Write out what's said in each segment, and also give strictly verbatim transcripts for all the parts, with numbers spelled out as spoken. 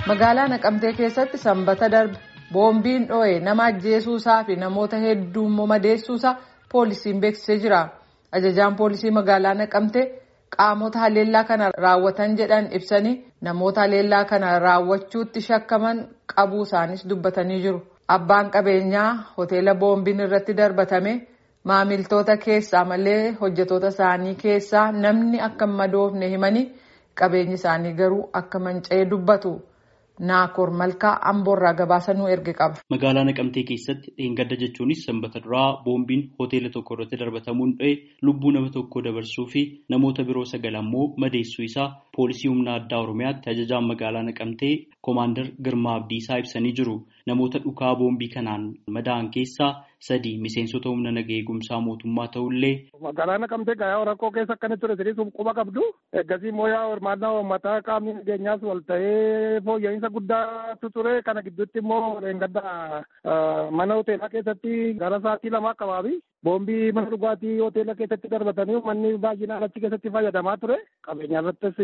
Magaalaa Naqamtee keessatti sanbata darbe boombiin dho'e nama ajjeesuusaa fi namoota hedduu madeessuusaa poolisiin beeksisee jira. Ajajaan poolisii magaalaa Naqamtee qaamota haleellaa kana raawwatan jedhan ibsanii namoota haleellaa kana raawwachuutti shakkaman qabuu isaanis dubbatanii jiru. Abbaan qabeenyaa hoteela boombiin irratti darbatame maamiltoota keessaa malee hojjetoota isaanii keessaa namni akka madoofne himanii qabeenyi isaanii garuu akka manca'ee dubbatu. Naakoor Malkaa Amboorraa gabaasanuu erge qaba. Magaalaa Naqamtee keessatti dheengadda jechuunis sanbata duraa boombiin hoteela tokko irratti darbatamuun dho'e lubbuu nama tokko dabarsuu fi namoota biroo sagal ammoo madeessuu isaa poolisii humna addaa Oromiyaatti ajajaan magaalaa Naqamtee Koomaandar Girmaa Abdiisaa ibsanii jiru. Namoota dhukaa boombii kanaan madaa'an keessaa sadi miseensota humna nagaa eegumsaa mootummaa ta'ullee. Magaalaa Naqamtee gahaa rakkoo keessa akkana ture sirrii quba qabdu. Eeggasii mooyaa hormaannaa uummataa qaamni nageenyaas wal ta'ee fooyya'insa guddaatu ture. Kana gidduutti immoo dheengadda mana hoteelaa keessatti gara sa'aatii lamaa qabaabi. Boombii mana dhugaatii hoteela keessatti darbatanii uummanni baay'inaan achi keessatti fayyadamaa ture. Qabeenya irrattis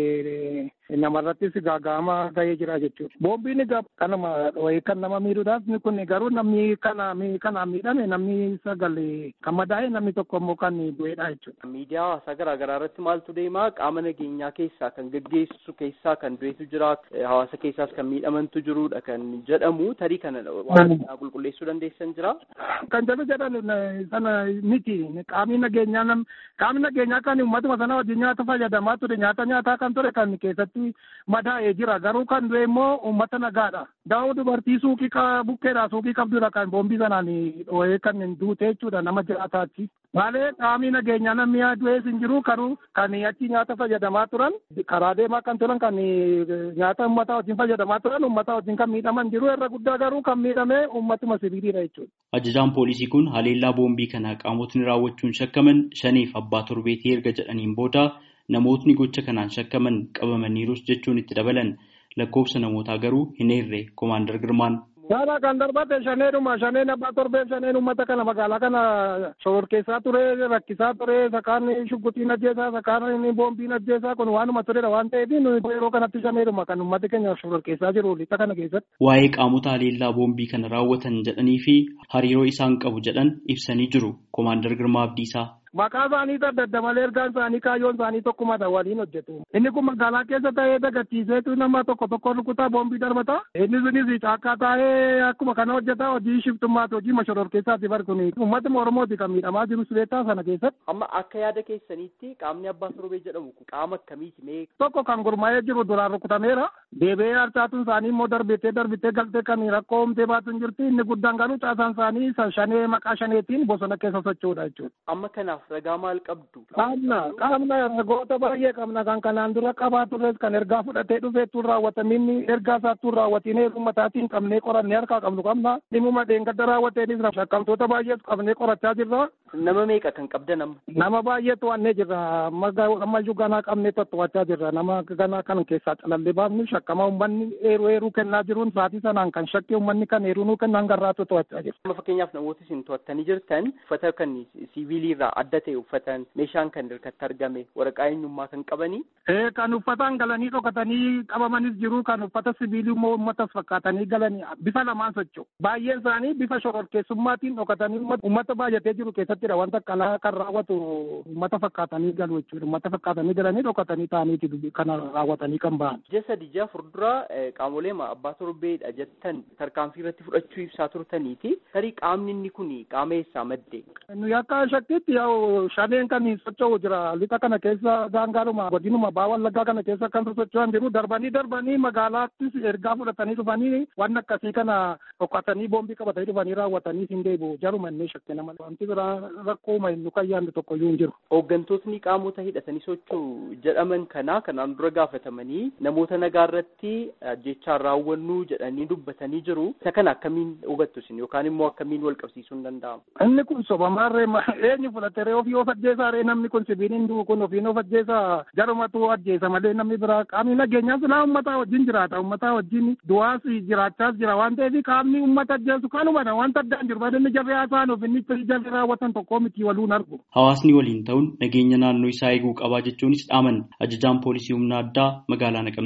namarrattis gaaga'ama gahee jira jechuudha. Boombiin kanama kan nama miidhuudhaaf kun garuu namni kana kanaan miidhame namni sagal kan madaa'e namni tokko immoo kan du'eedha jechuudha. Miidiyaa hawaasaa garaa garaa irratti maaltu deemaa qaama nageenyaa keessaa kan gaggeessu keessaa kan du'etu jira hawaasa keessaas kan miidhamantu jirudha kan jedhamu tarii kana waan qulqulleessuu dandeessan jira. Kan jedhu jedhan sana miti qaamni nageenyaa nam qaamni nageenyaa kan uummatuma sana wajjin nyaata fayyadamaa ture nyaata nyaataa kan ture kan keessatti madaa'ee jira garuu kan du'e immoo uummata nagaadha. Daawuu dubartii suuqii bukkeedhaa suuqii qabdudha kan boombii sanaan dho'ee kan duute jechuudha nama jiraataatti. Malee qaamni nageenyaa namni du'ees hin jiru kanuu kan achi nyaata fayyadamaa turan karaa deemaa kan turan kan nyaata uummataa wajjin fayyadamaa turan uummataa wajjin kan miidhaman jiru irra guddaa garuu kan miidhame uummatuma sibiiliidha jechuudha. Ajajaan poolisii kun haleellaa boombii kana qaamotni raawwachuun shakkaman shaniif abbaa torbeetii erga jedhaniin booda namootni gocha kanaan shakkaman qabamaniirus jechuun itti dabalan lakkoofsa namootaa garuu hin eerre Koomaandar Girmaan. Saala kan darbate shaneedhuma shaneen abbaa torbeen shaneen uummata kana magaalaa kana shororkeessaa ture rakkisaa ture sakaan shugguxiin ajjeesaa sakaan boombiin ajjeesaa kun waanuma turedha waan ta'eef yeroo kanatti shaneedhuma kan uummati keenya shororkeessaa jiru lixa kana keessatti. Waa'ee qaamota haleellaa boombii kana raawwatan jedhanii fi hariiroo isaan qabu jedhan ibsanii jiru Koomaandar Girmaa Abdiisaa. Maqaa isaanii adda adda malee ergaan isaanii kaayyoon isaanii tokkumadha waliin hojjetu. Inni kun magaalaa keessa ta'ee dagattiiseetu nama tokko tokko rukutaa boombii darbata. Inni sunis caakkaa taa'ee akkuma kana hojjeta hojii shiftummaati hojii shororkeessaati barkuni. Uummatni Oromooti kan miidhamaa jiru sibeetaa sana keessatti. Amma akka yaada keessaniitti qaamni abbaa torbee jedhamu kun qaama akkamiiti mee? Tokko kan gurmaa'ee jiru duraan rukutameera. Deebi'ee harcaatuun isaanii immoo darbitee darbitee galtee kan rakkoo humtee baatuun jirti. Inni guddaan garuu caasaan isaanii shanee maqaa shaneetiin bosona keessa socho'uudha jechuudha. Amma kanaaf ragaa maal qabdu? Qaamna qaamna ragoota baay'ee qabna kan kanaan dura qabaa turres kan ergaa fudhatee dhufeetu raawwatamin ergaa isaattuu raawwatinee uummataatiin qabnee qorannee harkaa qabnu qabna dhimuma dheengadda raawwateenis shakkamtoota baay'eetu qabnee qorachaa jirra. Nama meeqa kan qabda nama? Nama baay'eetu wannee jirra ammayyuu ganaa qabnee to'achaa jirra nama ganaa kan keessaa calallee baafnu shakkama uummanni eeruu eeruu kennaa jiruun saatii sanaan kan shakkii uummanni kan eeruu nuu kennan garraatu to'achaa jirra. Fakkeenyaaf namooti isin to'attanii jirtan uffata kan siviiliirraa adda ta'e uffatan meeshaan kan irratti argame waraqaa eenyummaa kan qabanii. Ee kan uffataan galanii dhokatanii qabamanis jiru kan uffata sibiilii immoo uummatas fakkaatanii galanii bifa lamaan socho'u. Baay'een isaanii bifa shororkeessummaatiin dhokatanii uummata baay'atee jiru keessattidha wanta kanaa kan raawwatu uummata fakkaatanii galu jechuudha. Uummata fakkaatanii galanii dhokatanii ta'aniiti kana raawwatanii kan ba'an. Ji'a sadii ji'a fuuldura qaamolee abbaa torbeedha jettan tarkaanfii irratti fudhachuu ibsaa turtaniiti. Tarii qaamni inni kun qaama eessaa madde? Nuyi akka shakkiitti yaa'u shaneen kan socho'u jira lixa kana keessa gaangaaruma godinuma baawwan laggaa kana keessa kan socho'an jiru darbanii darbanii magaalaattis ergaa fudhatanii dhufanii waan akkasii kana dhokatanii boombii qabatanii dhufanii raawwatanii hin deebi'u jaruma inni shakkii nama wanti biraa rakkoo nu kan yaadne tokko iyyuu hin jiru. Hooggantootni qaamota hidhatanii socho'u jedhaman kana kanaan dura gaafatamanii namoota nagaa irratti jechaan raawwannu jedhanii dubbatanii jiru. Isa kana akkamiin hubattu isin yookaan immoo akkamiin wal qabsiisuun danda'ama? Inni kun sobamaarree eenyu fudhatee ofii of ajjeesaa namni kun sibiiliin du'u kun ofiin of ajjeesaa jarumatu ajjeesa malee namni biraa qaamni nageenyaa silaa uummataa wajjin jiraata uummataa wajjin du'aas jiraachaas jira waan ta'eef qaamni uummata ajjeesu kanuma wanta addaan jiru inni jarri haasaan inni jarri raawwatan tokko miti waluun argu. Hawaasni waliin ta'uun nageenya naannoo isaa eeguu qabaa jechuunis dhaaman ajajaan poolisii humna addaa magaalaa Naqamtee.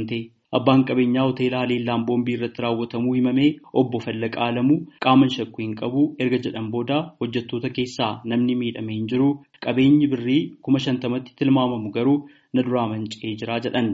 Abbaan qabeenyaa hoteela haleellaan boombii irratti raawwatamuu himamee obbo Fallaqaa Alamuu qaaman shakkuu hin qabu erga jedhan booda hojjettoota keessaa namni miidhame hin jiru qabeenyi birrii kuma shantamatti tilmaamamu garuu na duraa manca'ee jira jedhan.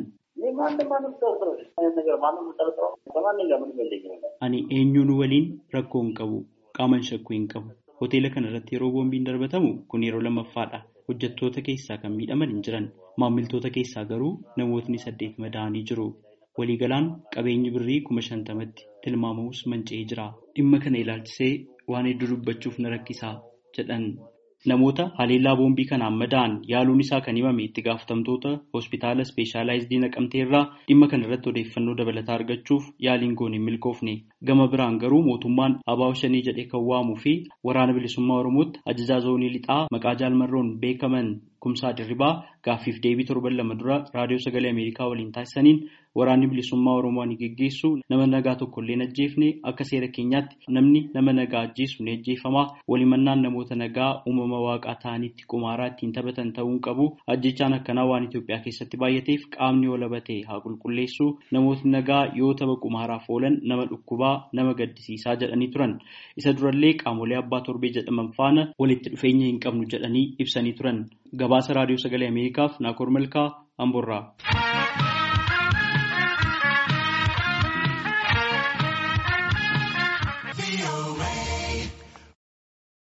Ani eenyuun waliin rakkoo hin qabu qaaman shakkuu hin qabu. Hoteela kana irratti yeroo boombiin darbatamu kun yeroo lammaffaadha. Hojjettoota keessaa kan miidhaman hin jiran. Maamiltoota keessaa garuu namootni saddeet madaa'anii jiru. Waliigalaan qabeenyi birrii kuma shantamatti tilmaamamus manca'ee jira. Dhimma kana ilaalchisee waan hedduu dubbachuuf na rakkisaa jedhan. Namoota haleellaa boombii kanaan madaa'an yaaluun isaa kan himame itti gaafatamtoota hospitaala ispeeshaalaayizidii Naqamtee irraa dhimma kana irratti odeeffannoo dabalataa argachuuf yaaliin goone hin milkoofne. Gama biraan garuu mootummaan Abaaw Shanii jedhee kan waamuu fi waraana bilisummaa Oromootti ajajaa zoonii lixaa maqaa jaalmarroon beekaman Kumsaa Dirribaa gaaffiif deebii torban lama dura raadiyoo sagalee Ameerikaa waliin taasisaniin waraanni bilisummaa Oromoo ni geggeessu nama nagaa tokko illee hin ajjeefne akka seera keenyaatti namni nama nagaa ajjeesu ni ajjeefama walimannaan namoota nagaa uumama waaqaa ta'anitti qumaaraa ittiin taphatan ta'uu qabu ajjechaan akkanaa waan Itoophiyaa keessatti baay'ateef qaamni olabatee haa qulqulleessu namootni nagaa yoo tapha qumaaraaf oolan nama dhukkubaa nama gaddisiisaa jedhanii turan isa durallee qaamolee abbaa torbee jedhaman faana walitti dhufeenya hin qabnu jedhanii ibsanii turan gabaasa raadiyoo sagalee Ameerikaaf Naakoor Malkaa Amborraa.